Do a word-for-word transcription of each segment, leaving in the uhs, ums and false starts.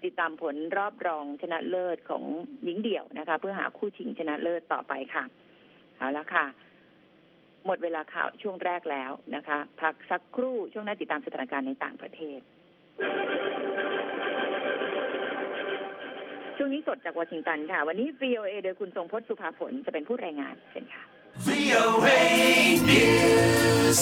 ติดตามผลรอบรองชนะเลิศของหญิงเดี่ยวนะคะเพื่อหาคู่ชิงชนะเลิศต่อไปค่ะเอาละค่ะหมดเวลาข่าวช่วงแรกแล้วนะคะพักสักครู่ช่วงหน้าติดตามสถานการณ์ในต่างประเทศช่วงนี้สดจากวอชิงตันค่ะวันนี้ วี โอ เอ โดยคุณทรงพจน์สุภาผลจะเป็นผู้รายงานเชิญค่ะ วี โอ เอ News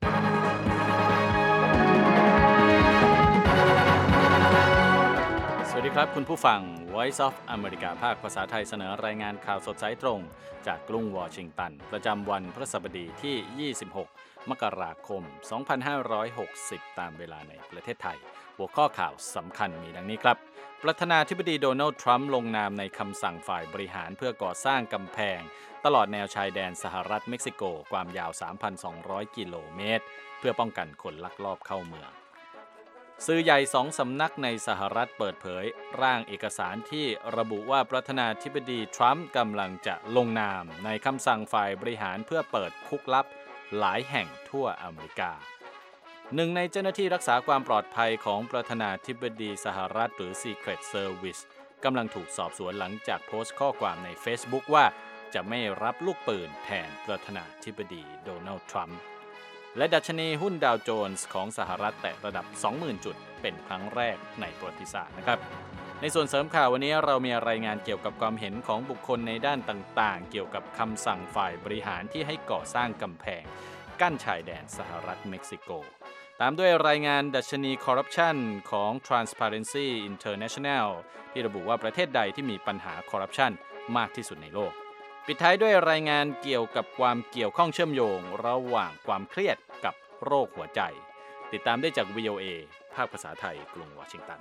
สวัสดีครับคุณผู้ฟัง Voice of America ภาคภาษาไทยเสนอรายงานข่าวสดสายตรงจากกรุงวอชิงตันประจำวันพฤหัสบดีที่ยี่สิบหกมกราคมสองพันห้าร้อยหกสิบตามเวลาในประเทศไทยหัวข้อข่าวสำคัญมีดังนี้ครับประธานาธิบดีโดนัลด์ทรัมป์ลงนามในคำสั่งฝ่ายบริหารเพื่อก่อสร้างกำแพงตลอดแนวชายแดนสหรัฐเม็กซิโกความยาว สามพันสองร้อย กิโลเมตรเพื่อป้องกันคนลักลอบเข้าเมืองสื่อใหญ่สองสำนักในสหรัฐเปิดเผยร่างเอกสารที่ระบุว่าประธานาธิบดีทรัมป์กำลังจะลงนามในคำสั่งฝ่ายบริหารเพื่อเปิดคุกลับหลายแห่งทั่วอเมริกาหนึ่งในเจ้าหน้าที่รักษาความปลอดภัยของประธานาธิบดีสหรัฐหรือ Secret Service กำลังถูกสอบสวนหลังจากโพสต์ข้อความใน Facebook ว่าจะไม่รับลูกปืนแทนประธานาธิบดีโดนัลด์ทรัมป์และดัชนีหุ้นดาวโจนส์ของสหรัฐแตะระดับ สองหมื่น จุดเป็นครั้งแรกในประวัติศาสตร์นะครับในส่วนเสริมข่าววันนี้เรามีรายงานเกี่ยวกับความเห็นของบุคคลในด้านต่างๆเกี่ยวกับคำสั่งฝ่ายบริหารที่ให้ก่อสร้างกำแพงกั้นชายแดนสหรัฐเม็กซิโกตามด้วยรายงานดัชนีคอร์รัปชันของ Transparency International ที่ระบุว่าประเทศใดที่มีปัญหาคอร์รัปชันมากที่สุดในโลกปิดท้ายด้วยรายงานเกี่ยวกับความเกี่ยวข้องเชื่อมโยงระหว่างความเครียดกับโรคหัวใจติดตามได้จาก วี โอ เอ ภาคภาษาไทยกรุงวอชิงตัน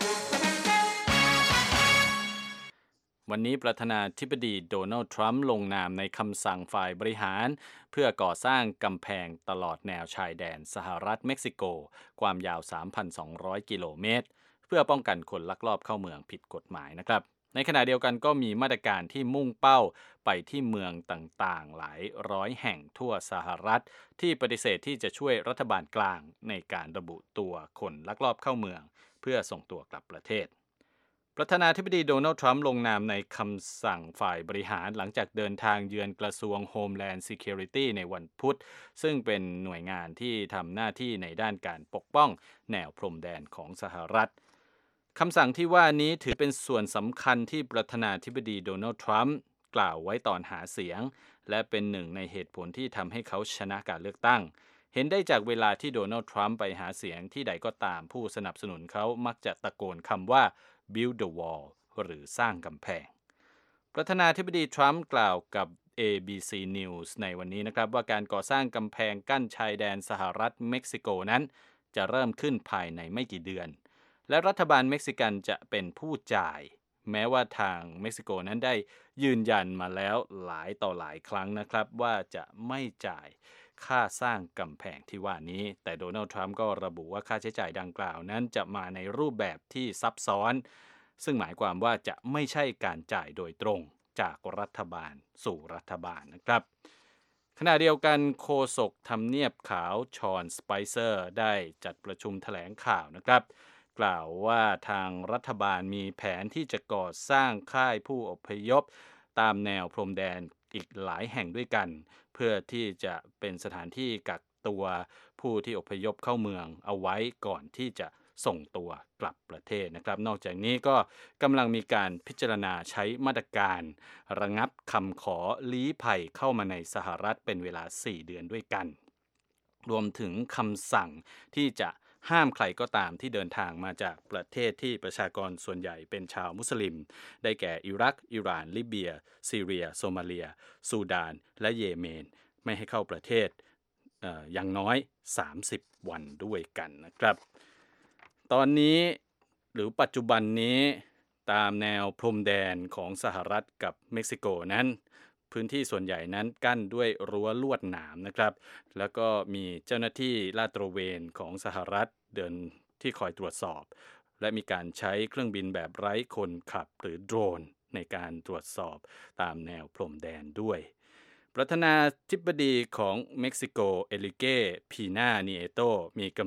วันนี้ประธานาธิบดีโดนัลด์ทรัมป์ลงนามในคำสั่งฝ่ายบริหารเพื่อก่อสร้างกำแพงตลอดแนวชายแดนสหรัฐเม็กซิโกความยาว สามพันสองร้อย กิโลเมตรเพื่อป้องกันคนลักลอบเข้าเมืองผิดกฎหมายนะครับในขณะเดียวกันก็มีมาตรการที่มุ่งเป้าไปที่เมืองต่างๆหลายร้อยแห่งทั่วสหรัฐที่ปฏิเสธที่จะช่วยรัฐบาลกลางในการระบุตัวคนลักลอบเข้าเมืองเพื่อส่งตัวกลับประเทศประธานาธิบดีโดนัลด์ทรัมป์ลงนามในคำสั่งฝ่ายบริหารหลังจากเดินทางเยือนกระทรวง Homeland Security ในวันพุธซึ่งเป็นหน่วยงานที่ทำหน้าที่ในด้านการปกป้องแนวพรมแดนของสหรัฐคำสั่งที่ว่านี้ถือเป็นส่วนสำคัญที่ประธานาธิบดีโดนัลด์ทรัมป์กล่าวไว้ตอนหาเสียงและเป็นหนึ่งในเหตุผลที่ทำให้เขาชนะการเลือกตั้งเห็นได้จากเวลาที่โดนัลด์ทรัมป์ไปหาเสียงที่ใดก็ตามผู้สนับสนุนเขามักจะตะโกนคำว่า build the wall หรือสร้างกำแพงประธานาธิบดีทรัมป์กล่าวกับ เอ บี ซี News ในวันนี้นะครับว่าการก่อสร้างกำแพงกั้นชายแดนสหรัฐเม็กซิโกนั้นจะเริ่มขึ้นภายในไม่กี่เดือนและรัฐบาลเม็กซิกันจะเป็นผู้จ่ายแม้ว่าทางเม็กซิโกนั้นได้ยืนยันมาแล้วหลายต่อหลายครั้งนะครับว่าจะไม่จ่ายค่าสร้างกำแพงที่ว่านี้แต่โดนัลด์ทรัมป์ก็ระบุว่าค่าใช้จ่ายดังกล่าวนั้นจะมาในรูปแบบที่ซับซ้อนซึ่งหมายความว่าจะไม่ใช่การจ่ายโดยตรงจากรัฐบาลสู่รัฐบาลนะครับขณะเดียวกันโฆษกทำเนียบขาวชอนสไปเซอร์ได้จัดประชุมแถลงข่าวนะครับกล่าวว่าทางรัฐบาลมีแผนที่จะก่อสร้างค่ายผู้อพยพตามแนวพรมแดนอีกหลายแห่งด้วยกันเพื่อที่จะเป็นสถานที่กักตัวผู้ที่อพยพเข้าเมืองเอาไว้ก่อนที่จะส่งตัวกลับประเทศนะครับนอกจากนี้ก็กำลังมีการพิจารณาใช้มาตรการระงับคำขอลี้ภัยเข้ามาในสหรัฐเป็นเวลาสี่เดือนด้วยกันรวมถึงคำสั่งที่จะห้ามใครก็ตามที่เดินทางมาจากประเทศที่ประชากรส่วนใหญ่เป็นชาวมุสลิมได้แก่อิรักอิหร่านลิเบียซีเรียโซมาเลียซูดานและเยเมนไม่ให้เข้าประเทศเอ่ออย่างน้อยสามสิบวันด้วยกันนะครับตอนนี้หรือปัจจุบันนี้ตามแนวพรมแดนของสหรัฐกับเม็กซิโกนั้นพื้นที่ส่วนใหญ่นั้นกั้นด้วยรั้วลวดหนามนะครับแล้วก็มีเจ้าหน้าที่ลาดตระเวนของสหรัฐเดินที่คอยตรวจสอบและมีการใช้เครื่องบินแบบไร้คนขับหรือโดรนในการตรวจสอบตามแนวพรมแดนด้วยประธานาธิบดีของเม็กซิโกเอลิเก พีนา นีเอโตมีกำหนด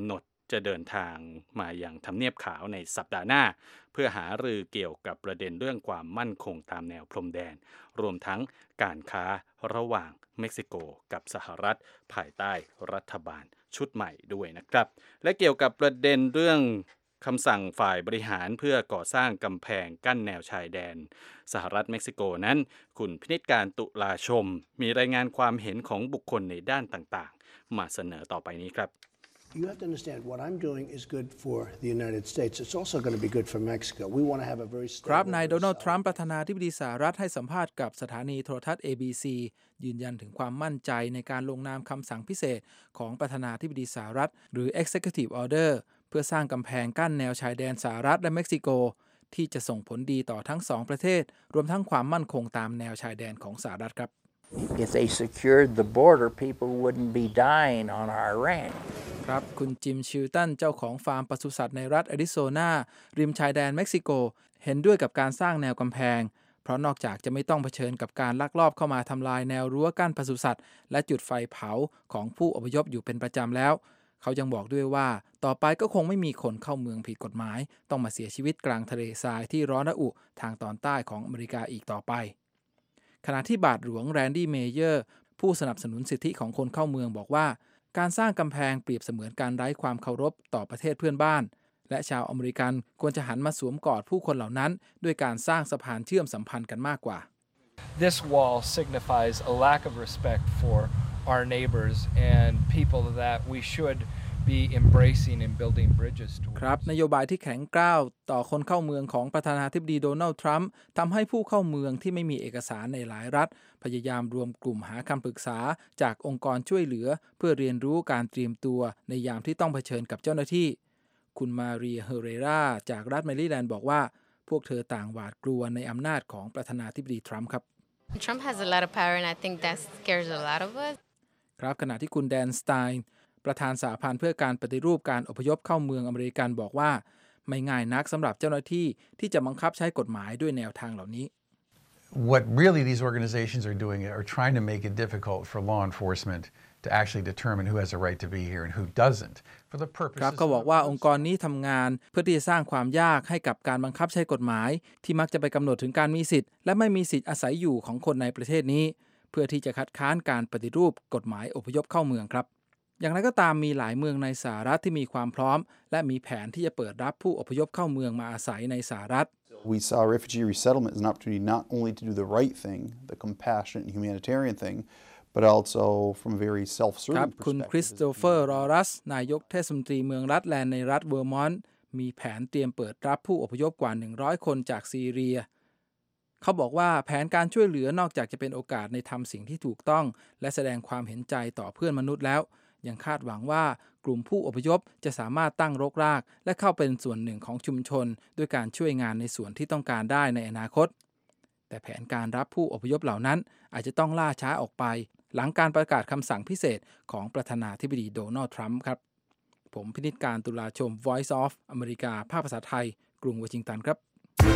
จะเดินทางมายังทำเนียบขาวในสัปดาห์หน้าเพื่อหารือเกี่ยวกับประเด็นเรื่องความมั่นคงตามแนวพรมแดนรวมทั้งการค้าระหว่างเม็กซิโกกับสหรัฐภายใต้รัฐบาลชุดใหม่ด้วยนะครับและเกี่ยวกับประเด็นเรื่องคำสั่งฝ่ายบริหารเพื่อก่อสร้างกำแพงกั้นแนวชายแดนสหรัฐเม็กซิโกนั้นคุณพินิจการตุลาชมมีรายงานความเห็นของบุคคลในด้านต่างๆมาเสนอต่อไปนี้ครับ You have to understand what I'm doing is good for the United States. It's also going to be good for Mexico. We want to have a very stable ครับนายโดนัลด์ทรัมป์ประธานาธิบดีสหรัฐให้สัมภาษณ์กับสถานีโทรทัศน์ เอ บี ซี ยืนยันถึงความมั่นใจในการลงนามคำสั่งพิเศษของประธานาธิบดีสหรัฐหรือ Executive Order เพื่อสร้างกำแพงกั้นแนวชายแดนสหรัฐและเม็กซิโกที่จะส่งผลดีต่อทั้งสองประเทศรวมทั้งความมั่นคงตามแนวชายแดนของสหรัฐครับ If they secured the border, people wouldn't be dying on our ranch. ครับคุณจิมชิลตันเจ้าของฟาร์มปศุสัตว์ในรัฐแอริโซนาริมชายแดนเม็กซิโกเห็นด้วยกับการสร้างแนวกำแพงเพราะนอกจากจะไม่ต้องเผชิญกับการลักลอบเข้ามาทำลายแนวรั้วกั้นปศุสัตว์และจุดไฟเผาของผู้อพยพอยู่เป็นประจำแล้วเขายังบอกด้วยว่าต่อไปก็คงไม่มีคนเข้าเมืองผิดกฎหมายต้องมาเสียชีวิตกลางทะเลทรายที่ร้อนระอุทางตอนใต้ของอเมริกาอีกต่อไปขณะที่บาทหลวงแรนดี้เมเยอร์ผู้สนับสนุนสิทธิของคนเข้าเมืองบอกว่าการสร้างกำแพงเปรียบเสมือนการไร้ความเคารพต่อประเทศเพื่อนบ้านและชาวอเมริกันควรจะหันมาสวมกอดผู้คนเหล่านั้นด้วยการสร้างสะพานเชื่อมสัมพันธ์กันมากกว่า This wall signifies a lack of respect for our neighbors and people that we should be embracing and building bridges towards ครับนโยบายที่แข็งกร้าวต่อคนเข้าเมืองของประธานาธิบดีโดนัลด์ทรัมป์ทำให้ผู้เข้าเมืองที่ไม่มีเอกสารในหลายรัฐพยายามรวมกลุ่มหาคำปรึกษาจากองค์กรช่วยเหลือเพื่อเรียนรู้การเตรียมตัวในยามที่ต้องเผชิญกับเจ้าหน้าที่คุณมาเรียเฮเรราจากรัฐแมริแลนด์บอกว่าพวกเธอต่างหวาดกลัวในอำนาจของประธานาธิบดีทรัมป์ครับ Trump has a lot of power and I think that scares a lot of us ครับขณะที่คุณแดนสไตน์ประธานสหพันธ์เพื่อการปฏิรูปการอพยพเข้าเมืองอเมริกันบอกว่าไม่ง่ายนักสำหรับเจ้าหน้าที่ที่จะบังคับใช้กฎหมายด้วยแนวทางเหล่านี้ What really these organizations are doing are trying to make it difficult for law enforcement to actually determine who has a right to be here and who doesn't for the purpose ครับเขาบอกว่าองค์กรนี้ทำงานเพื่อที่จะสร้างความยากให้กับการบังคับใช้กฎหมายที่มักจะไปกำหนดถึงการมีสิทธิ์และไม่มีสิทธิ์อาศัยอยู่ของคนในประเทศนี้เพื่อที่จะคัดค้านการปฏิรูปกฎหมายอพยพเข้าเมืองครับอย่างไรก็ตามมีหลายเมืองในสหรัฐที่มีความพร้อมและมีแผนที่จะเปิดรับผู้อพยพเข้าเมืองมาอาศัยในสหรัฐ We saw refugee resettlement as an opportunity not only to do the right thing, the compassionate and humanitarian thing, but also from a very self-serving ครับคุณคริสโตเฟอร์รอรัสนายกเทศมนตรีเมืองรัฐแลนด์ในรัฐเวอร์มอนต์มีแผนเตรียมเปิดรับผู้อพยพกว่าหนึ่งร้อยคนจากซีเรียเขาบอกว่าแผนการช่วยเหลือนอกจากจะเป็นโอกาสในทำสิ่งที่ถูกต้องและแสดงความเห็นใจต่อเพื่อนมนุษย์แล้วยังคาดหวังว่ากลุ่มผู้อพยพจะสามารถตั้งรกรากและเข้าเป็นส่วนหนึ่งของชุมชนด้วยการช่วยงานในส่วนที่ต้องการได้ในอนาคตแต่แผนการรับผู้อพยพเหล่านั้นอาจจะต้องล่าช้าออกไปหลังการประกาศคำสั่งพิเศษของประธานาธิบดีโดนัลด์ทรัมป์ครับผมพินิจการตุลาชม Voice of อเมริกาภาคภาษาไทยกรุงวอชิงตันครับ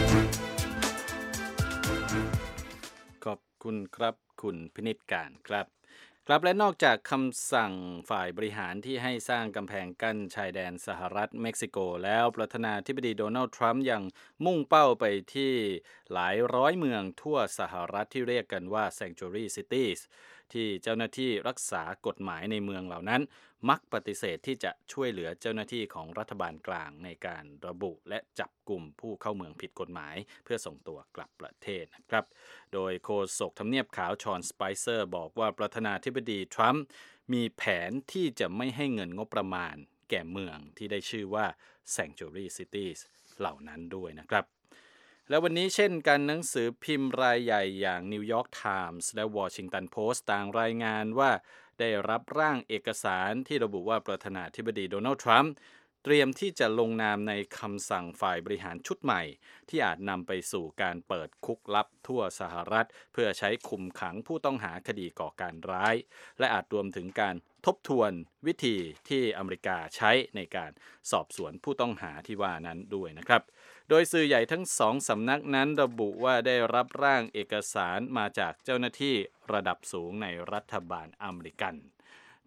ขอบคุณครับคุณพินิจการครับครับและนอกจากคำสั่งฝ่ายบริหารที่ให้สร้างกำแพงกั้นชายแดนสหรัฐเม็กซิโกแล้วประธานาธิบดีโดนัลด์ทรัมป์ยังมุ่งเป้าไปที่หลายร้อยเมืองทั่วสหรัฐที่เรียกกันว่า Sanctuary Cities ที่เจ้าหน้าที่รักษากฎหมายในเมืองเหล่านั้นมักปฏิเสธที่จะช่วยเหลือเจ้าหน้าที่ของรัฐบาลกลางในการระบุและจับกลุ่มผู้เข้าเมืองผิดกฎหมายเพื่อส่งตัวกลับประเทศนะครับโดยโฆษกทำเนียบขาวชอนสไปเซอร์บอกว่าประธานาธิบดีทรัมป์มีแผนที่จะไม่ให้เงินงบประมาณแก่เมืองที่ได้ชื่อว่า Sanctuary Cities เหล่านั้นด้วยนะครับและวันนี้เช่นกันหนังสือพิมพ์รายใหญ่อย่าง New York Times และ Washington Post ต่างรายงานว่าได้รับร่างเอกสารที่ระบุว่าประธานาธิบดีโดนัลด์ทรัมป์เตรียมที่จะลงนามในคำสั่งฝ่ายบริหารชุดใหม่ที่อาจนำไปสู่การเปิดคุกลับทั่วสหรัฐเพื่อใช้คุมขังผู้ต้องหาคดีก่อการร้ายและอาจรวมถึงการทบทวนวิธีที่อเมริกาใช้ในการสอบสวนผู้ต้องหาที่ว่านั้นด้วยนะครับโดยสื่อใหญ่ทั้งสองสำนักนั้นระบุว่าได้รับร่างเอกสารมาจากเจ้าหน้าที่ระดับสูงในรัฐบาลอเมริกัน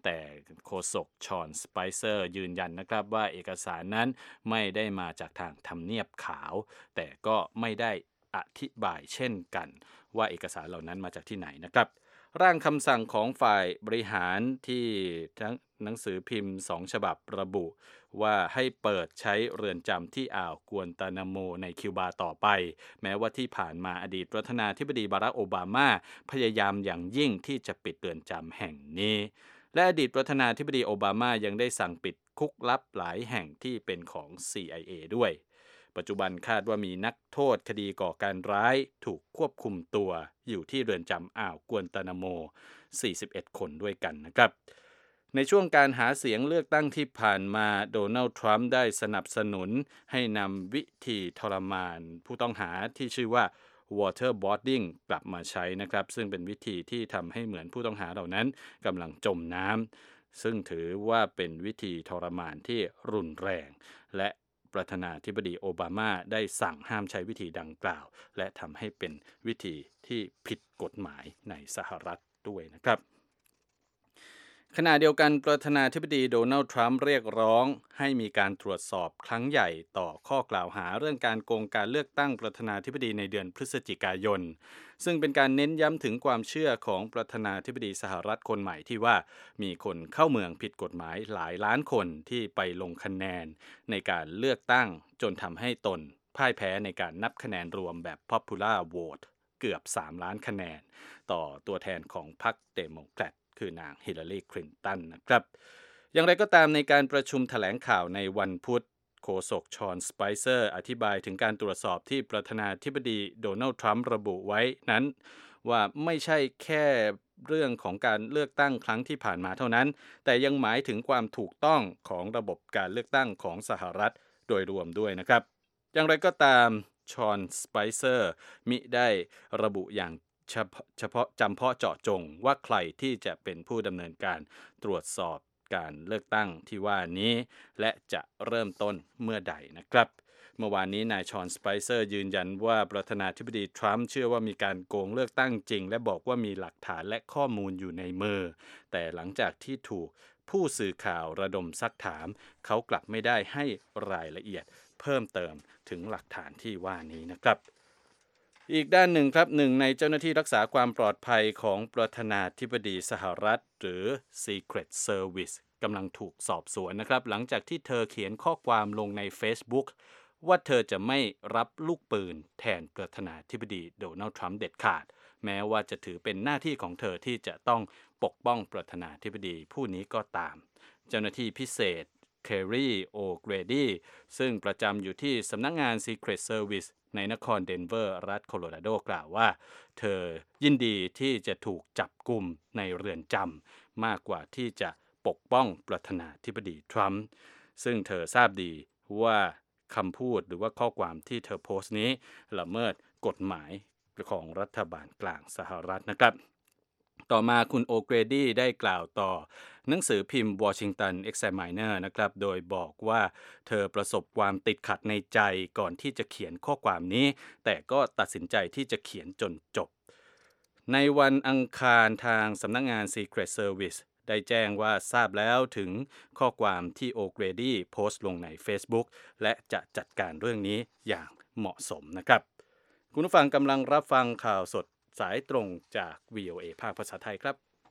แต่โฆษกชอนสไปเซอร์ยืนยันนะครับว่าเอกสารนั้นไม่ได้มาจากทางทำเนียบขาวแต่ก็ไม่ได้อธิบายเช่นกันว่าเอกสารเหล่านั้นมาจากที่ไหนนะครับร่างคำสั่งของฝ่ายบริหารที่ทั้งหนังสือพิมพ์สองฉบับระบุว่าให้เปิดใช้เรือนจำที่อ่าวกวนตานาโมในคิวบาต่อไปแม้ว่าที่ผ่านมาอดีตประธานาธิบดีบารักโอบามาพยายามอย่างยิ่งที่จะปิดเรือนจำแห่งนี้และอดีตประธานาธิบดีโอบามายังได้สั่งปิดคุกลับหลายแห่งที่เป็นของ ซี ไอ เอ ด้วยปัจจุบันคาดว่ามีนักโทษคดีก่อการร้ายถูกควบคุมตัวอยู่ที่เรือนจำอ่าวกวนตานาโมสี่สิบเอ็ดคนด้วยกันนะครับในช่วงการหาเสียงเลือกตั้งที่ผ่านมาโดนัลด์ทรัมป์ได้สนับสนุนให้นำวิธีทรมานผู้ต้องหาที่ชื่อว่า waterboarding กลับมาใช้นะครับซึ่งเป็นวิธีที่ทำให้เหมือนผู้ต้องหาเหล่านั้นกำลังจมน้ำซึ่งถือว่าเป็นวิธีทรมานที่รุนแรงและประธานาธิบดีโอบามาได้สั่งห้ามใช้วิธีดังกล่าวและทำให้เป็นวิธีที่ผิดกฎหมายในสหรัฐด้วยนะครับขณะเดียวกันประธานาธิบดีโดนัลด์ทรัมป์เรียกร้องให้มีการตรวจสอบครั้งใหญ่ต่อข้อกล่าวหาเรื่องการโกงการเลือกตั้งประธานาธิบดีในเดือนพฤศจิกายนซึ่งเป็นการเน้นย้ำถึงความเชื่อของประธานาธิบดีสหรัฐคนใหม่ที่ว่ามีคนเข้าเมืองผิดกฎหมายหลายล้านคนที่ไปลงคะแนนในการเลือกตั้งจนทำให้ตนพ่ายแพ้ในการนับคะแนนรวมแบบ Popular Vote เกือบสามล้านคะแนนต่อตัวแทนของพรรคเดโมแครตคือนางฮิลลารีคลินตันนะครับอย่างไรก็ตามในการประชุมแถลงข่าวในวันพุธโฆษกชอนสไปเซอร์อธิบายถึงการตรวจสอบที่ประธานาธิบดีโดนัลด์ทรัมป์ระบุไว้นั้นว่าไม่ใช่แค่เรื่องของการเลือกตั้งครั้งที่ผ่านมาเท่านั้นแต่ยังหมายถึงความถูกต้องของระบบการเลือกตั้งของสหรัฐโดยรวมด้วยนะครับอย่างไรก็ตามชอนสไปเซอร์มิได้ระบุอย่างเฉพาะเฉพาะจำเพาะเจาะจงว่าใครที่จะเป็นผู้ดำเนินการตรวจสอบการเลือกตั้งที่ว่านี้และจะเริ่มต้นเมื่อใดนะครับเมื่อวานนี้นายชอนสไปเซอร์ยืนยันว่าประธานาธิบดีทรัมป์เชื่อว่ามีการโกงเลือกตั้งจริงและบอกว่ามีหลักฐานและข้อมูลอยู่ในมือแต่หลังจากที่ถูกผู้สื่อข่าวระดมซักถามเขากลับไม่ได้ให้รายละเอียดเพิ่มเติมถึงหลักฐานที่ว่านี้นะครับอีกด้านหนึ่งครับหนึ่งในเจ้าหน้าที่รักษาความปลอดภัยของประธานาธิบดีสหรัฐหรือ Secret Service กำลังถูกสอบสวนนะครับหลังจากที่เธอเขียนข้อความลงใน Facebook ว่าเธอจะไม่รับลูกปืนแทนประธานาธิบดีโดนัลด์ทรัมป์เด็ดขาดแม้ว่าจะถือเป็นหน้าที่ของเธอที่จะต้องปกป้องประธานาธิบดีผู้นี้ก็ตามเจ้าหน้าที่พิเศษเคอรีโอเกรดีซึ่งประจำอยู่ที่สำนักงาน Secret Service ในนครเดนเวอร์รัฐโคโลราโดกล่าวว่าเธอยินดีที่จะถูกจับกุมในเรือนจำมากกว่าที่จะปกป้องประธานาธิบดีทรัมป์ซึ่งเธอทราบดีว่าคำพูดหรือว่าข้อความที่เธอโพสต์นี้ละเมิดกฎหมายของรัฐบาลกลางสหรัฐนะครับต่อมาคุณโอเกรดี้ได้กล่าวต่อหนังสือพิมพ์ Washington Examiner นะครับโดยบอกว่าเธอประสบความติดขัดในใจก่อนที่จะเขียนข้อความนี้แต่ก็ตัดสินใจที่จะเขียนจนจบในวันอังคารทางสำนักงาน Secret Service ได้แจ้งว่าทราบแล้วถึงข้อความที่โอเกรดี้โพสต์ลงใน Facebook และจะจัดการเรื่องนี้อย่างเหมาะสมนะครับคุณผู้ฟังกำลังรับฟังข่าวสดสายตรงจาก วี โอ เอ ภาคภาษาไทยครับ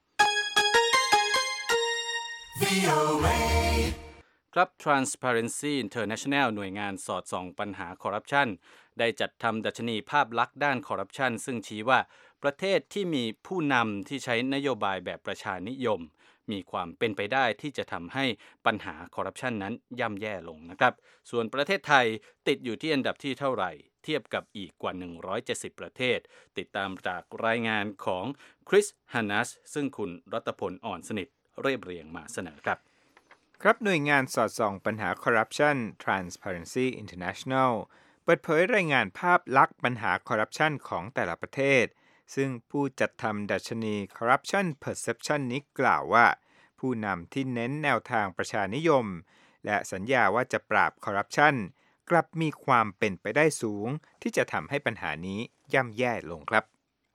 วี โอ เอ ครับ Transparency International หน่วยงานสอดส่องปัญหาคอร์รัปชันได้จัดทำดัชนีภาพลักษณ์ด้านคอร์รัปชันซึ่งชี้ว่าประเทศที่มีผู้นำที่ใช้นโยบายแบบประชานิยมมีความเป็นไปได้ที่จะทำให้ปัญหาคอร์รัปชันนั้นย่ำแย่ลงนะครับส่วนประเทศไทยติดอยู่ที่อันดับที่เท่าไหร่เทียบกับอีกกว่าหนึ่งร้อยเจ็ดสิบประเทศติดตามจากรายงานของคริสฮานัสซึ่งคุณรัตพลอ่อนสนิทเรียบเรียงมาเสนอครับครับหน่วยงานสอดส่องปัญหาคอร์รัปชัน Transparency International เปิดเผยรายงานภาพลักษณ์ปัญหาคอร์รัปชันของแต่ละประเทศซึ่งผู้จัดทำดัชนี Corruption Perception นี้กล่าวว่าผู้นำที่เน้นแนวทางประชานิยมและสัญญาว่าจะปราบคอร์รัปชันกลับมีความเป็นไปได้สูงที่จะทำให้ปัญหานี้ย่ำแย่ลงครับ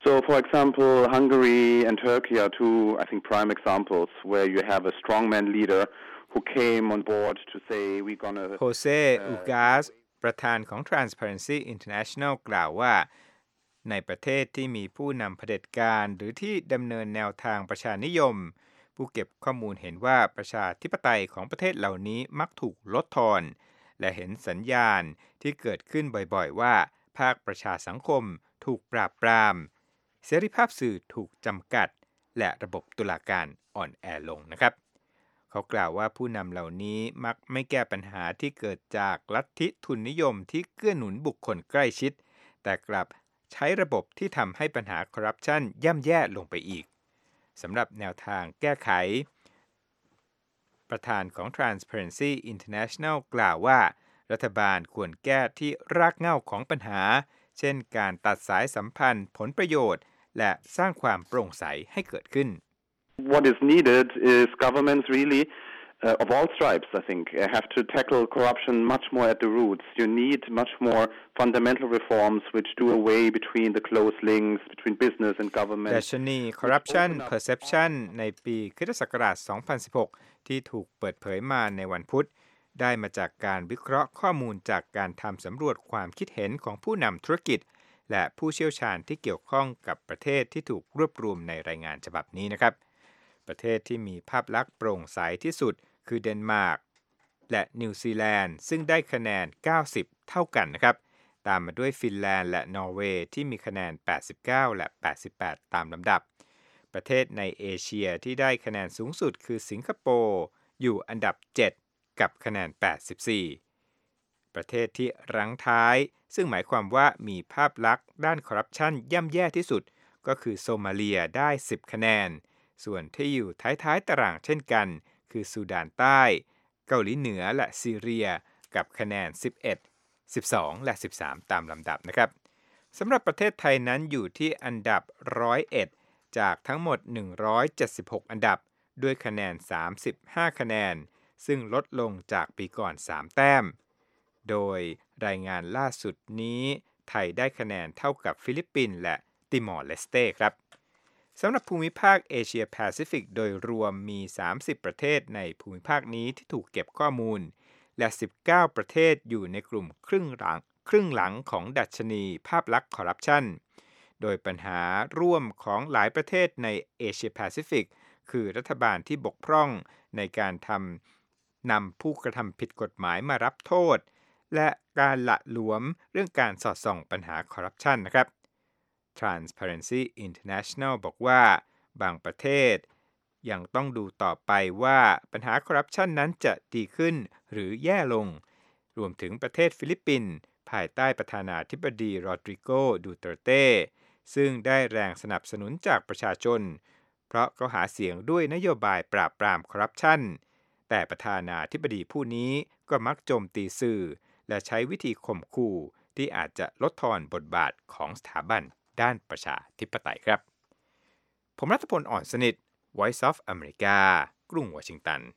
So, for example, Hungary and Turkey are two, I think, prime examples where you have a strongman leader who came on board to say we're gonna โฮเซ อูกาส ประธานของ Transparency International กล่าวว่าในประเทศที่มีผู้นำเผด็จการหรือที่ดำเนินแนวทางประชานิยมผู้เก็บข้อมูลเห็นว่าประชาธิปไตยของประเทศเหล่านี้มักถูกลดทอนและเห็นสัญญาณที่เกิดขึ้นบ่อยๆว่าภาคประชาสังคมถูกปราบปรามเสรีภาพสื่อถูกจำกัดและระบบตุลาการอ่อนแอลงนะครับเขากล่าวว่าผู้นำเหล่านี้มักไม่แก้ปัญหาที่เกิดจากลัทธิทุนนิยมที่เกื้อหนุนบุคคลใกล้ชิดแต่กลับใช้ระบบที่ทำให้ปัญหาคอร์รัปชันย่ำแย่ลงไปอีกสำหรับแนวทางแก้ไขประธานของ Transparency International กล่าวว่ารัฐบาลควรแก้ที่รากเหง้าของปัญหาเช่นการตัดสายสัมพันธ์ผลประโยชน์และสร้างความโปร่งใสให้เกิดขึ้น What is needed is governments really uh, of all stripes, I think, have to tackle corruption much more at the roots. You need much more fundamental reforms which do away between the close links between business and government. ดัชนี Corruption Perception ในปีคริสตศักราช สองพันสิบหก ที่ถูกเปิดเผยมาในวันพุธได้มาจากการวิเคราะห์ข้อมูลจากการทำสำรวจความคิดเห็นของผู้นำธุรกิจและผู้เชี่ยวชาญที่เกี่ยวข้องกับประเทศที่ถูกรวบรวมในรายงานฉบับนี้นะครับประเทศที่มีภาพลักษณ์โปร่งใสที่สุดคือเดนมาร์กและนิวซีแลนด์ซึ่งได้คะแนนเก้าสิบเท่ากันนะครับตามมาด้วยฟินแลนด์และนอร์เวย์ที่มีคะแนนแปดสิบเก้าและแปดสิบแปดตามลำดับประเทศในเอเชียที่ได้คะแนนสูงสุดคือสิงคโปร์อยู่อันดับเจ็ดกับคะแนนแปดสิบสี่ประเทศที่รั้งท้ายซึ่งหมายความว่ามีภาพลักษณ์ด้านคอร์รัปชันย่ำแย่ที่สุดก็คือโซมาเลียได้สิบคะแนนส่วนที่อยู่ท้ายๆตารางเช่นกันคือซูดานใต้เกาหลีเหนือและซีเรียกับคะแนนสิบเอ็ด สิบสองและสิบสามตามลำดับนะครับสำหรับประเทศไทยนั้นอยู่ที่อันดับหนึ่งร้อยเอ็ดจากทั้งหมดหนึ่งร้อยเจ็ดสิบหกอันดับด้วยคะแนนสามสิบห้าคะแนนซึ่งลดลงจากปีก่อนสามแต้มโดยรายงานล่าสุดนี้ไทยได้คะแนนเท่ากับฟิลิปปินส์และติมอร์เลสเต้ครับสำหรับภูมิภาคเอเชียแปซิฟิกโดยรวมมีสามสิบประเทศในภูมิภาคนี้ที่ถูกเก็บข้อมูลและสิบเก้าประเทศอยู่ในกลุ่มครึ่งหลังครึ่งหลังของดัชนีภาพลักษณ์คอร์รัปชันโดยปัญหาร่วมของหลายประเทศในเอเชียแปซิฟิกคือรัฐบาลที่บกพร่องในการทำนำผู้กระทำผิดกฎหมายมารับโทษและการละหลวมเรื่องการสอดส่องปัญหาคอร์รัปชันนะครับ Transparency International บอกว่าบางประเทศยังต้องดูต่อไปว่าปัญหาคอร์รัปชันนั้นจะดีขึ้นหรือแย่ลงรวมถึงประเทศฟิลิปปินส์ภายใต้ประธานาธิบดีโรดริโก ดูเตอร์เต้ซึ่งได้แรงสนับสนุนจากประชาชนเพราะเขาหาเสียงด้วยนโยบายปราบปรามคอร์รัปชันแต่ประธานาธิบดีผู้นี้ก็มักโจมตีสื่อและใช้วิธีข่มขู่ที่อาจจะลดทอนบทบาทของสถาบันด้านประชาธิปไตยครับผมรัฐพล อ่อนสนิท Voice of America กรุงวอชิงตัน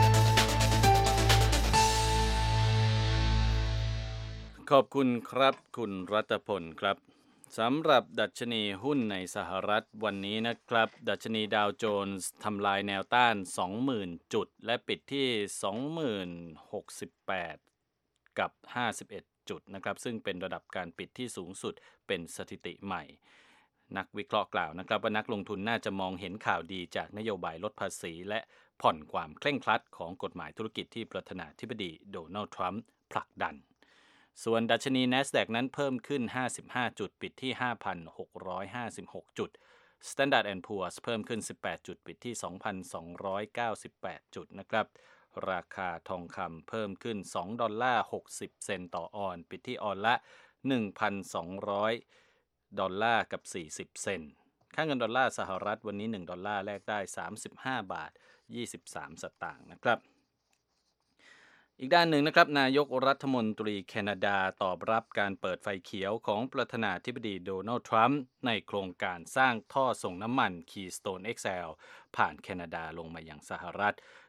ขอบคุณครับคุณรัตพลครับสำหรับดัชนีหุ้นในสหรัฐวันนี้นะครับดัชนีดาวโจนส์ทำลายแนวต้าน สองหมื่น จุดและปิดที่ สองหมื่นหกสิบแปด กับ ห้าสิบเอ็ด จุดนะครับซึ่งเป็นระดับการปิดที่สูงสุดเป็นสถิติใหม่นักวิเคราะห์กล่าวนะครับว่านักลงทุนน่าจะมองเห็นข่าวดีจากนโยบายลดภาษีและผ่อนความเคร่งครัดของกฎหมายธุรกิจที่ประธานาธิบดีโดนัลด์ทรัมป์ผลักดันส่วนดัชนี NASDAQ นั้นเพิ่มขึ้นห้าสิบห้าจุดปิดที่ ห้าพันหกร้อยห้าสิบหก จุด Standard แอนด์ Poor's เพิ่มขึ้นสิบแปดจุดปิดที่ สองพันสองร้อยเก้าสิบแปด จุดนะครับราคาทองคำเพิ่มขึ้นสองดอลลาร์หกสิบเซนต์ต่อออนซ์ปิดที่ออนละ หนึ่งพันสองร้อย ดอลลาร์กับสี่สิบเซนต์ค่าเงินดอลลาร์สหรัฐวันนี้หนึ่งดอลลาร์แลกได้สามสิบห้าบาทยี่สิบสามสตางค์นะครับอีกด้านหนึ่งนะครับนายกรัฐมนตรีแคนาดาตอบรับการเปิดไฟเขียวของประธานาธิบดีโดนัลด์ทรัมป์ในโครงการสร้างท่อส่งน้ำมัน Keystone เอ็กซ์ แอล ผ่านแคนาดาลงมายังสหรัฐ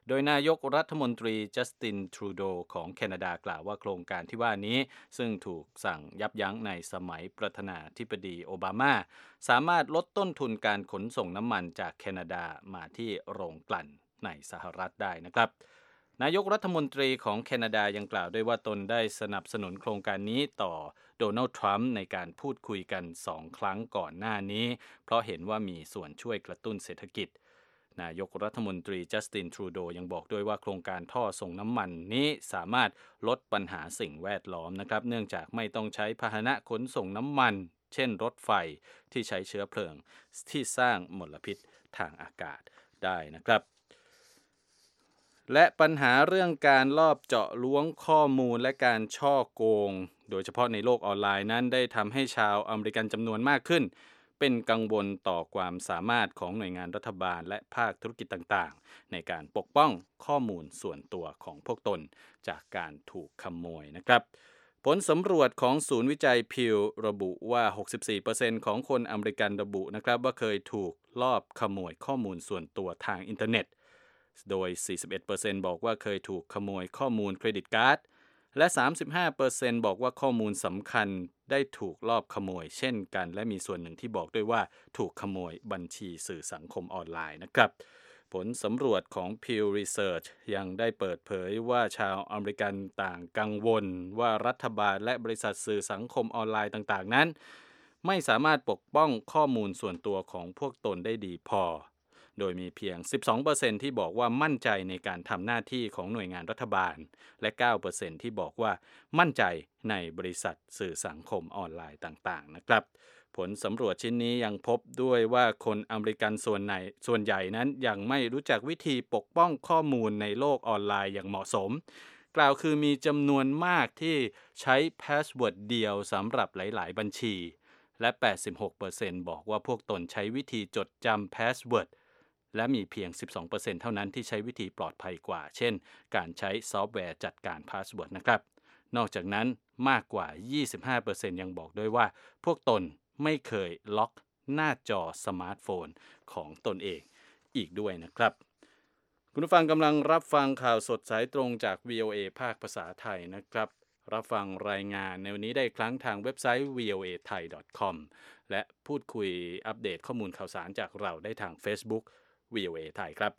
โดยนายกรัฐมนตรีจัสตินทรูโดของแคนาดากล่าวว่าโครงการที่ว่านี้ซึ่งถูกสั่งยับยั้งในสมัยประธานาธิบดีโอบามาสามารถลดต้นทุนการขนส่งน้ำมันจากแคนาดามาที่โรงกลั่นในสหรัฐได้นะครับนายกรัฐมนตรีของแคนาดายังกล่าวด้วยว่าตนได้สนับสนุนโครงการนี้ต่อโดนัลด์ทรัมป์ในการพูดคุยกันสองครั้งก่อนหน้านี้เพราะเห็นว่ามีส่วนช่วยกระตุ้นเศรษฐกิจนายกรัฐมนตรีจัสตินทรูโดยังบอกด้วยว่าโครงการท่อส่งน้ำมันนี้สามารถลดปัญหาสิ่งแวดล้อมนะครับเนื่องจากไม่ต้องใช้พาหนะขนส่งน้ำมันเช่นรถไฟที่ใช้เชื้อเพลิงที่สร้างมลพิษทางอากาศได้นะครับและปัญหาเรื่องการลอบเจาะล้วงข้อมูลและการฉ้อโกงโดยเฉพาะในโลกออนไลน์นั้นได้ทำให้ชาวอเมริกันจำนวนมากขึ้นเป็นกังวลต่อความสามารถของหน่วยงานรัฐบาลและภาคธุรกิจต่างๆในการปกป้องข้อมูลส่วนตัวของพวกตนจากการถูกขโมยนะครับผลสำรวจของศูนย์วิจัยพิวระบุว่า หกสิบสี่เปอร์เซ็นต์ ของคนอเมริกันระบุนะครับว่าเคยถูกลอบขโมยข้อมูลส่วนตัวทางอินเทอร์เน็ตโดย สี่สิบเอ็ดเปอร์เซ็นต์ บอกว่าเคยถูกขโมยข้อมูลเครดิตการ์ดและ สามสิบห้าเปอร์เซ็นต์ บอกว่าข้อมูลสำคัญได้ถูกลอบขโมยเช่นกันและมีส่วนหนึ่งที่บอกด้วยว่าถูกขโมยบัญชีสื่อสังคมออนไลน์นะครับผลสำรวจของ Pew Research ยังได้เปิดเผยว่าชาวอเมริกันต่างกังวลว่ารัฐบาลและบริษัทสื่อสังคมออนไลน์ต่างๆนั้นไม่สามารถปกป้องข้อมูลส่วนตัวของพวกตนได้ดีพอโดยมีเพียง สิบสองเปอร์เซ็นต์ ที่บอกว่ามั่นใจในการทำหน้าที่ของหน่วยงานรัฐบาลและ เก้าเปอร์เซ็นต์ ที่บอกว่ามั่นใจในบริษัทสื่อสังคมออนไลน์ต่างๆนะครับผลสำรวจชิ้นนี้ยังพบด้วยว่าคนอเมริกันส่วนใหญ่ส่วนใหญ่นั้นยังไม่รู้จักวิธีปกป้องข้อมูลในโลกออนไลน์อย่างเหมาะสมกล่าวคือมีจำนวนมากที่ใช้พาสเวิร์ดเดียวสำหรับหลายๆบัญชีและ แปดสิบหกเปอร์เซ็นต์ บอกว่าพวกตนใช้วิธีจดจำพาสเวิร์ดและมีเพียง สิบสองเปอร์เซ็นต์ เท่านั้นที่ใช้วิธีปลอดภัยกว่าเช่นการใช้ซอฟต์แวร์จัดการพาสเวิร์ดนะครับนอกจากนั้นมากกว่า ยี่สิบห้าเปอร์เซ็นต์ ยังบอกด้วยว่าพวกตนไม่เคยล็อกหน้าจอสมาร์ทโฟนของตนเองอีกด้วยนะครับคุณผู้ฟังกำลังรับฟังข่าวสดสายตรงจาก วี โอ เอ ภาคภาษาไทยนะครับรับฟังรายงานในวันนี้ได้ครั้งทางเว็บไซต์ วี โอ เอ ไทย ดอท คอม และพูดคุยอัปเดตข้อมูลข่าวสารจากเราได้ทาง Facebook วี โอ เอ ไทยครับ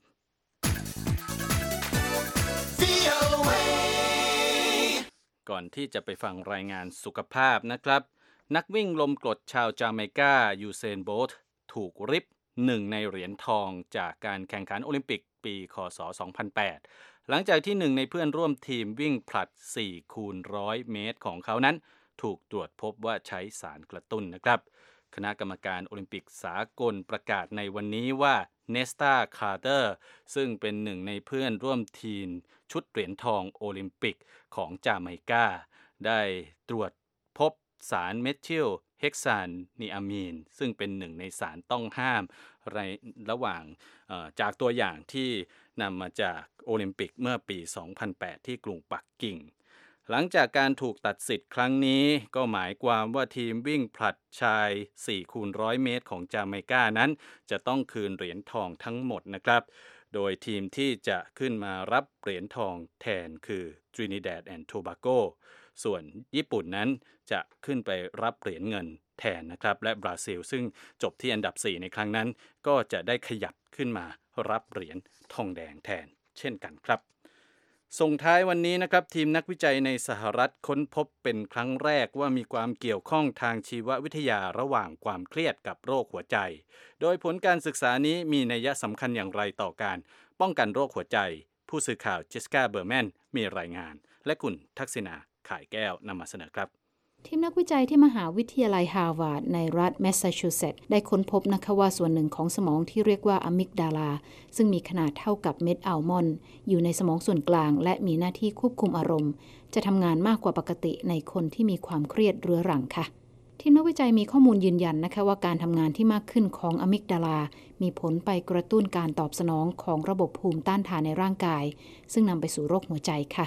ก่อนที่จะไปฟังรายงานสุขภาพนะครับนักวิ่งลมกรดชาวจาเมกายูเซนโบลต์ถูกริบหนึ่งในเหรียญทองจากการแข่งขันโอลิมปิกปีคศสองพันแปดหลังจากที่หนึ่งในเพื่อนร่วมทีมวิ่งผลัดสี่คูณร้อยเมตรของเขานั้นถูกตรวจพบว่าใช้สารกระตุ้นนะครับคณะกรรมการโอลิมปิกสากลประกาศในวันนี้ว่าเนสตาคาร์เตอร์ซึ่งเป็นหนึ่งในเพื่อนร่วมทีมชุดเหรียญทองโอลิมปิกของจาเมกาได้ตรวจพบสารเมทิลเฮกซานนีอะมีนซึ่งเป็นหนึ่งในสารต้องห้ามในระหว่างจากตัวอย่างที่นำมาจากโอลิมปิกเมื่อปีสองพันแปดที่กรุงปักกิ่งหลังจากการถูกตัดสิทธิ์ครั้งนี้ก็หมายความว่าทีมวิ่งผลัดชายสี่คูณร้อยเมตรของจาเมกานั้นจะต้องคืนเหรียญทองทั้งหมดนะครับโดยทีมที่จะขึ้นมารับเหรียญทองแทนคือ Trinidad and Tobago ส่วนญี่ปุ่นนั้นจะขึ้นไปรับเหรียญเงินแทนนะครับและบราซิลซึ่งจบที่อันดับสี่ในครั้งนั้นก็จะได้ขยับขึ้นมารับเหรียญทองแดงแทนเช่นกันครับส่งท้ายวันนี้นะครับทีมนักวิจัยในสหรัฐค้นพบเป็นครั้งแรกว่ามีความเกี่ยวข้องทางชีววิทยาระหว่างความเครียดกับโรคหัวใจโดยผลการศึกษานี้มีนัยสำคัญอย่างไรต่อการป้องกันโรคหัวใจผู้สื่อข่าวเจสสิก้าเบอร์แมนมีรายงานและคุณทักษิณาข่ายแก้วนำมาเสนอครับทีมนักวิจัยที่มหาวิทยาลัยฮาร์วาร์ดในรัฐแมสซาชูเซตส์ได้ค้นพบนะคะว่าส่วนหนึ่งของสมองที่เรียกว่าอะมิกดาลาซึ่งมีขนาดเท่ากับเม็ดอัลมอนด์อยู่ในสมองส่วนกลางและมีหน้าที่ควบคุมอารมณ์จะทำงานมากกว่าปกติในคนที่มีความเครียดเรื้อรังค่ะทีมนักวิจัยมีข้อมูลยืนยันนะคะว่าการทำงานที่มากขึ้นของอะมิกดาลามีผลไปกระตุ้นการตอบสนองของระบบภูมิต้านทานในร่างกายซึ่งนำไปสู่โรคหัวใจค่ะ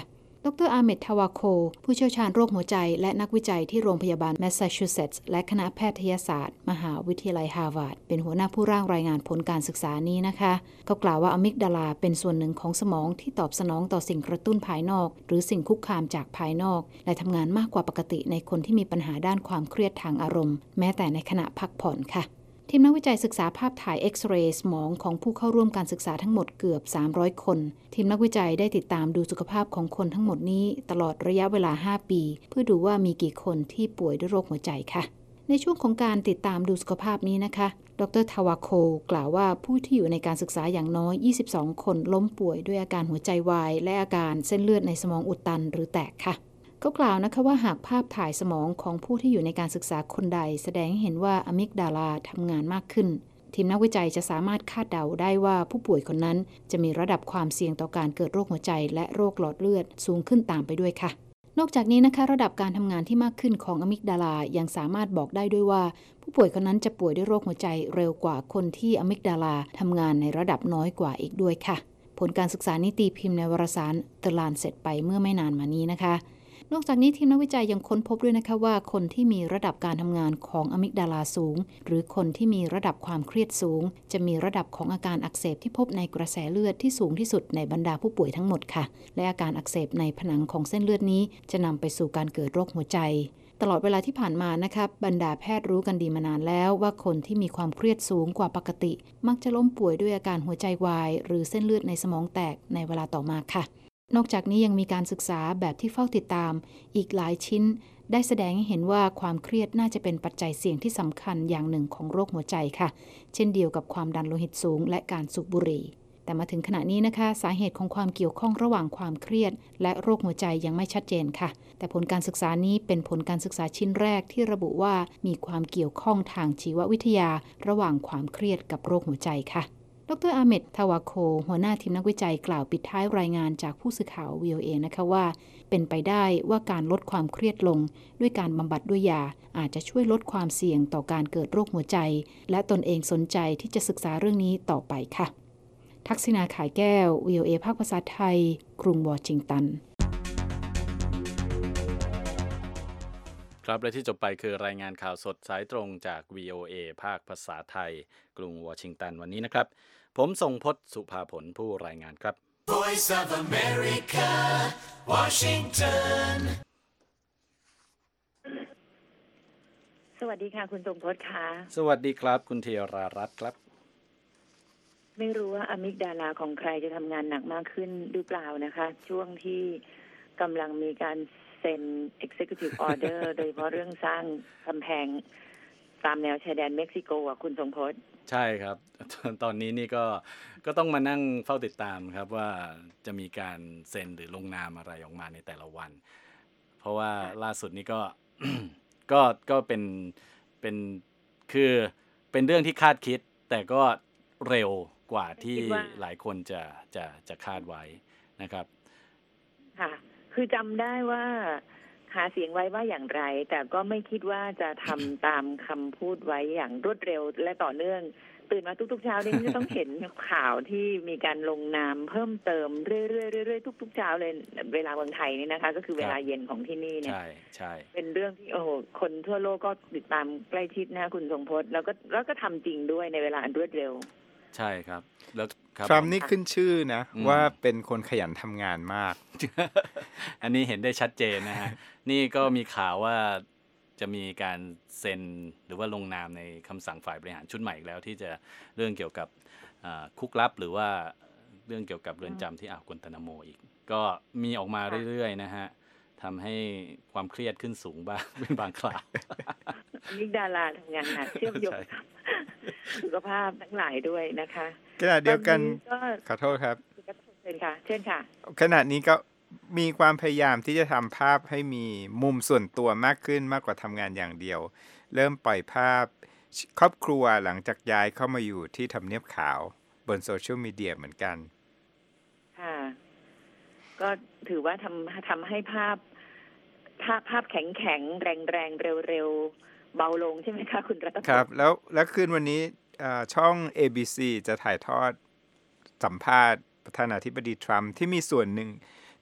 ดรอาเมด ทาวาโคผู้เชี่ยวชาญโรคหัวใจและนักวิจัยที่โรงพยาบาลแมสซาชูเซตส์และคณะแพทยศาสตร์มหาวิทยาลัยฮาร์วาร์ดเป็นหัวหน้าผู้ร่างรายงานผลการศึกษานี้นะคะเขากล่าวว่าอะมิกดาลาเป็นส่วนหนึ่งของสมองที่ตอบสนองต่อสิ่งกระตุ้นภายนอกหรือสิ่งคุกคามจากภายนอกและทำงานมากกว่าปกติในคนที่มีปัญหาด้านความเครียดทางอารมณ์แม้แต่ในขณะพักผ่อนค่ะทีมนักวิจัยศึกษาภาพถ่ายเอ็กซเรย์สมองของผู้เข้าร่วมการศึกษาทั้งหมดเกือบสามร้อยคนทีมนักวิจัยได้ติดตามดูสุขภาพของคนทั้งหมดนี้ตลอดระยะเวลาห้าปีเพื่อดูว่ามีกี่คนที่ป่วยด้วยโรคหัวใจค่ะในช่วงของการติดตามดูสุขภาพนี้นะคะดรทาวาโคกล่าวว่าผู้ที่อยู่ในการศึกษาอย่างน้อยยี่สิบสองคนล้มป่วยด้วยอาการหัวใจวายและอาการเส้นเลือดในสมองอุดตันหรือแตกค่ะเขากล่าวนะคะว่าหากภาพถ่ายสมองของผู้ที่อยู่ในการศึกษาคนใดแสดงให้เห็นว่าอะมิกดาลาทำงานมากขึ้นทีมนักวิจัยจะสามารถคาดเดาได้ว่าผู้ป่วยคนนั้นจะมีระดับความเสี่ยงต่อการเกิดโรคหัวใจและโรคหลอดเลือดสูงขึ้นตามไปด้วยค่ะนอกจากนี้นะคะระดับการทำงานที่มากขึ้นของอะมิกดาลายังสามารถบอกได้ด้วยว่าผู้ป่วยคนนั้นจะป่วยด้วยโรคหัวใจเร็วกว่าคนที่อะมิกดาลาทำงานในระดับน้อยกว่าอีกด้วยค่ะผลการศึกษานี้ตีพิมพ์ในวารสาร The Lancet ไปเมื่อไม่นานมานี้นะคะนอกจากนี้ทีมนักวิจัยยังค้นพบด้วยนะคะว่าคนที่มีระดับการทำงานของอะมิกดาลาสูงหรือคนที่มีระดับความเครียดสูงจะมีระดับของอาการอักเสบที่พบในกระแสเลือดที่สูงที่สุดในบรรดาผู้ป่วยทั้งหมดค่ะและอาการอักเสบในผนังของเส้นเลือดนี้จะนำไปสู่การเกิดโรคหัวใจตลอดเวลาที่ผ่านมานะคะบรรดาแพทย์รู้กันดีมานานแล้วว่าคนที่มีความเครียดสูงกว่าปกติมักจะล้มป่วยด้วยอาการหัวใจวายหรือเส้นเลือดในสมองแตกในเวลาต่อมาค่ะนอกจากนี้ยังมีการศึกษาแบบที่เฝ้าติดตามอีกหลายชิ้นได้แสดงให้เห็นว่าความเครียดน่าจะเป็นปัจจัยเสี่ยงที่สำคัญอย่างหนึ่งของโรคหัวใจค่ะเช่นเดียวกับความดันโลหิตสูงและการสูบบุหรี่แต่มาถึงขณะนี้นะคะสาเหตุของความเกี่ยวข้องระหว่างความเครียดและโรคหัวใจยังไม่ชัดเจนค่ะแต่ผลการศึกษานี้เป็นผลการศึกษาชิ้นแรกที่ระบุว่ามีความเกี่ยวข้องทางชีววิทยาระหว่างความเครียดกับโรคหัวใจค่ะดรอาเมด ทาวาโคหัวหน้าทีมนักวิจัยกล่าวปิดท้ายรายงานจากผู้สื่อข่าว วี โอ เอ นะคะว่าเป็นไปได้ว่าการลดความเครียดลงด้วยการบำบัดด้วยยาอาจจะช่วยลดความเสี่ยงต่อการเกิดโรคหัวใจและตนเองสนใจที่จะศึกษาเรื่องนี้ต่อไปค่ะทักษิณา ขายแก้ว วี โอ เอ ภาคภาษาไทยกรุงวอชิงตันครับและที่จบไปคือรายงานข่าวสดสายตรงจาก วี โอ เอ ภาคภาษาไทยกรุงวอชิงตันวันนี้นะครับผมทรงพจน์สุภาผลผู้รายงานครับ Voice of America Washington สวัสดีค่ะคุณทรงพจน์ค่ะสวัสดีครับคุณเทรารัตน์ครับไม่รู้ว่าอะมิกดาลาของใครจะทำงานหนักมากขึ้นหรือเปล่านะคะช่วงที่กำลังมีการเซ็น Executive Order โดยเฉพาะเรื่องสร้างกำแพงตามแนวชายแดนเม็กซิโกอ่ะคุณทรงพจน์ใช่ครับตอนนี้นี่ก็ก็ต้องมานั่งเฝ้าติดตามครับว่าจะมีการเซ็นหรือลงนามอะไรออกมาในแต่ละวันเพราะว่าล่าสุดนี้ก็ ก็ก็เป็นเป็นคือเป็นเรื่องที่คาดคิดแต่ก็เร็วกว่าที่หลายคนจะจะจะคาดไว้นะครับค่ะคือจำได้ว่าหาเสียงไว้ว่าอย่างไรแต่ก็ไม่คิดว่าจะทำตามคำพูดไว้อย่างรวดเร็วและต่อเนื่องตื่นมาทุกๆเช้านี่จะต้องเห็นข่าวที่มีการลงนามเพิ่มเติมเรื่อยๆเรื่อยๆทุกๆเช้าเลยเวลาเมืองไทยนี่นะคะก็คือเวลาเย็นของที่นี่เนี่ยใช่ใช่เป็นเรื่องที่โอ้โหคนทั่วโลกก็ติดตามใกล้ชิดนะคุณทรงพจน์แล้วก็แล้วก็ทำจริงด้วยในเวลาอันรวดเร็วใช่ครับแล้วทรัมป์นี่ขึ้นชื่อนะว่าเป็นคนขยันทำงานมากอันนี้เห็นได้ชัดเจนนะฮะ นี่ก็มีข่าวว่าจะมีการเซ็นหรือว่าลงนามในคำสั่งฝ่ายบริหารชุดใหม่อีกแล้วที่จะเรื่องเกี่ยวกับคุกลับหรือว่าเรื่องเกี่ยวกับเรือนจำที่อ่าวกวนตานาโมอีกก็มีออกมาเรื่อยๆนะฮะทำให้ความเครียดขึ้นสูงบ้างเป็นบางคราวมิกดาราทำงานหนักเชื่อมโยงกับสุขภาพทั้งหลายด้วยนะคะขณะเดียวกันขอโทษครับเชิญค่ะเชิญค่ะขณะนี้ก็มีความพยายามที่จะทำภาพให้มีมุมส่วนตัวมากขึ้นมากกว่าทำงานอย่างเดียวเริ่มปล่อยภาพครอบครัวหลังจากย้ายเข้ามาอยู่ที่ทำเนียบขาวบนโซเชียลมีเดียเหมือนกันค่ะก็ถือว่าทำทำให้ภาพภาพภาพแข็งแข็งแรงแรงเร็วเร็วเบาลงใช่ไหมคะคุณรัตน์ครับแล้วแล้วคืนวันนี้ช่อง เอ บี ซี จะถ่ายทอดสัมภาษณ์ประธานาธิบดีทรัมป์ที่มีส่วนหนึ่ง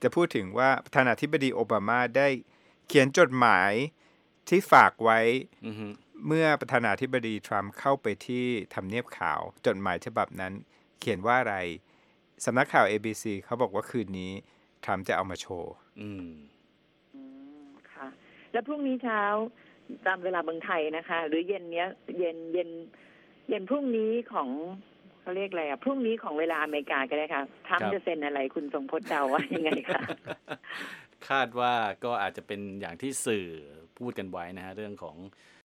จะพูดถึงว่าประธานาธิบดีโอบามาได้เขียนจดหมายที่ฝากไว้ mm-hmm. เมื่อประธานาธิบดีทรัมป์เข้าไปที่ทำเนียบขาวจดหมายฉบับนั้นเขียนว่าอะไรสำนักข่าว เอ บี ซี เขาบอกว่าคืนนี้ทรัมป์จะเอามาโชว์อืมค่ะแล้วพรุ่งนี้เช้าตามเวลาเมืองไทยนะคะหรือเย็นเนี้ยเย็นเย็นเย็นพรุ่งนี้ของเขาเรียกอะไรอ่ะพรุ่งนี้ของเวลาอเมริกาก็ได้ค่ะทรัมป์จะเซ็นอะไรคุณทรงพจน์เดาว่ายังไงคะคาดว่าก็อาจจะเป็นอย่างที่สื่อพูดกันไว้นะฮะเรื่องของ